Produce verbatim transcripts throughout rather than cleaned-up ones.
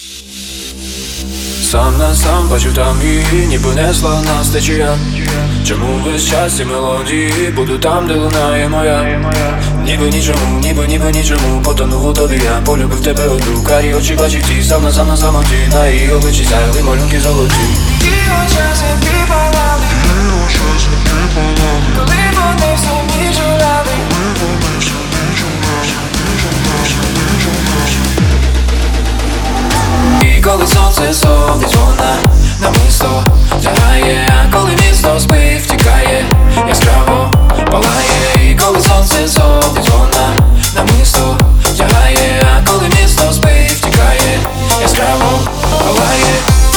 Сам на сам бачу там її, ніби несла нас течія. Чому весь час ці мелодії буду там, де лунає моя? Ніби нічому, ніби, ніби нічому потонув у тобі я. Полюбив тебе одну, карі очі бачив ті. Сам на сам на самоті, на її обличчі сяяли малюнки золоті. Коли вони всі ніч гуляли, і коли сонце сходить, вона намисто тягає, а коли місто спить, втікає, яскраво палає. І коли сонце сходить, вона намисто тягає, а коли місто спить, втікає, яскраво палає.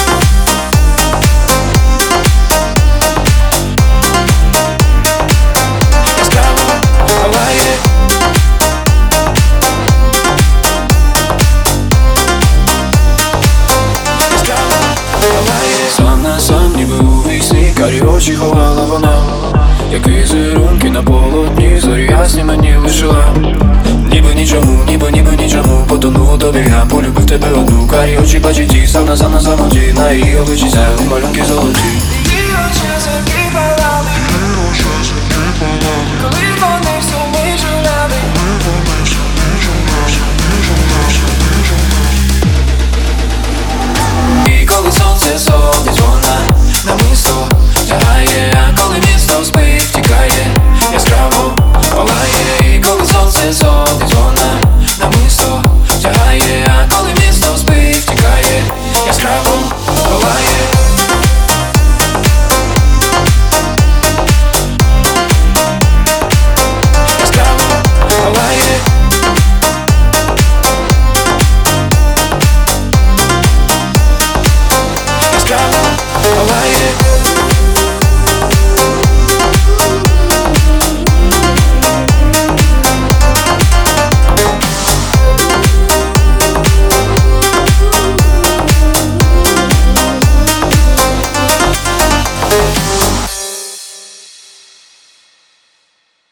Сам на сам, ніби у вісні, карі очі ховала вона, як візерунки на полотні, зорі ясні мені лишила. Ніби нічому, ніби, ніби нічому потонув у тобі я. Полюбив тебе одну, карі очі бачить ті. Сам на сам на самоті, на її обличчі сяяли малюнки золоті.